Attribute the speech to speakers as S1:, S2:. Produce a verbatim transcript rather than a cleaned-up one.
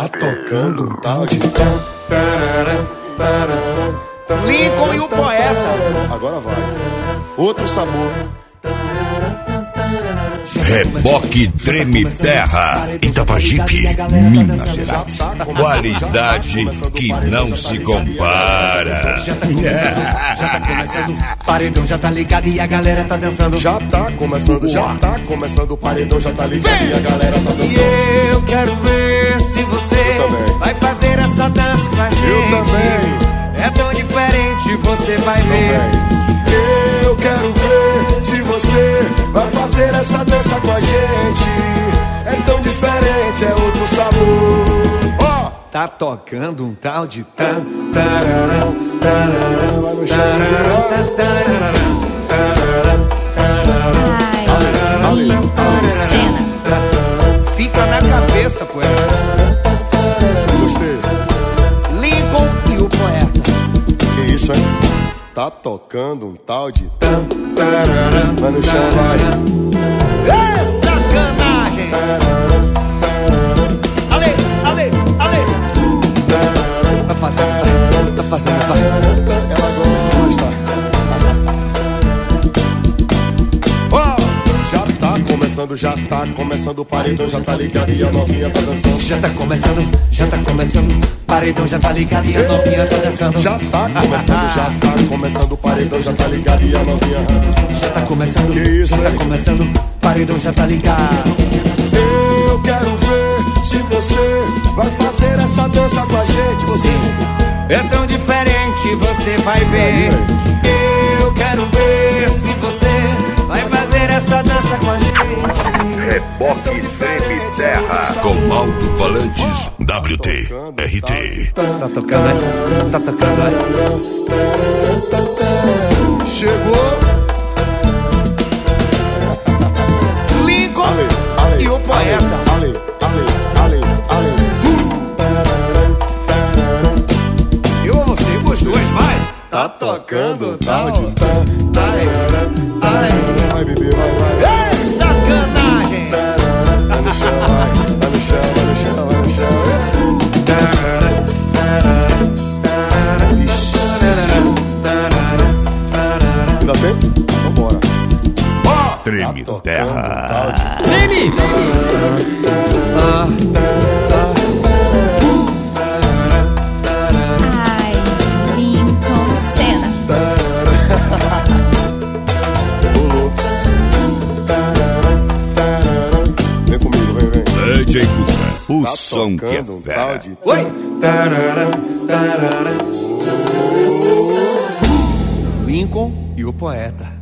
S1: Tá tocando um tal de
S2: Lincoln e o Poeta.
S1: Agora vai. Outro sabor.
S3: Reboque Treme Terra, Itapajipe, Minas Gerais. Qualidade que não se compara.
S2: Já tá começando, já tá começando. Paredão já tá ligado e a galera tá dançando.
S1: Já tá começando, já tá começando. O paredão já tá ligado e a galera tá dançando.
S2: E eu quero ver se você vai fazer essa dança com a gente.
S1: Eu também.
S2: É tão diferente, você vai ver.
S1: Eu quero ver se você vai fazer essa dança com a gente. É tão diferente, é outro sabor. Ó, oh!
S2: Tá tocando um tal de tan, tarará, tarará,
S1: vai no chão.
S2: Fica na cabeça, poeta.
S1: Gostei.
S2: Lincoln e o Poeta.
S1: Que isso, hein? Tá tocando um tal de tan, tarará, vai no chão, vai.
S2: É sacanagem. Ale, ale, ale. Tá fazendo, tá fazendo, vai.
S1: Ela gosta. Ó, já tá começando, já tá começando. O paredão já tá ligado e a novinha tá dançando.
S2: Já tá começando, já tá começando. Paredão já tá ligado e a novinha tá dançando.
S1: Já tá começando, já tá começando. O paredão já tá ligado e a novinha tá dançando.
S2: Já tá começando,
S1: que isso,
S2: já tá
S1: hein?
S2: começando. Paredão já tá ligado.
S1: Eu quero ver se você vai fazer essa dança com a gente. Você
S2: é tão diferente, você vai ver. Eu quero ver se você vai fazer essa dança com a gente.
S3: Reboque Treme Terra, com Alto Falantes W T R T.
S2: Tá tocando, né? Tá tocando, né?
S1: chegou.
S2: Lincoln
S1: Ale, ale,
S2: e o Poeta.
S1: Ale, ale, ale, ale.
S2: Eu ou você, os dois, vai.
S1: Tá tocando tal de tan. Vai, bebê, vai, vai.
S2: É sacanagem.
S1: Vai no chão, vai. Vai no chão, vai no chão, vai no chão. Ainda tem? Vambora. Ó!
S3: Treme Terra.
S2: Treme. Ah, ah.
S4: Ai, Lincoln Senna.
S1: Vem comigo, vem, vem.
S3: D J Cuca, o
S1: Tá
S3: som que é
S1: tocando um
S3: fera.
S1: tal de
S2: Oi. Lincoln e o Poeta.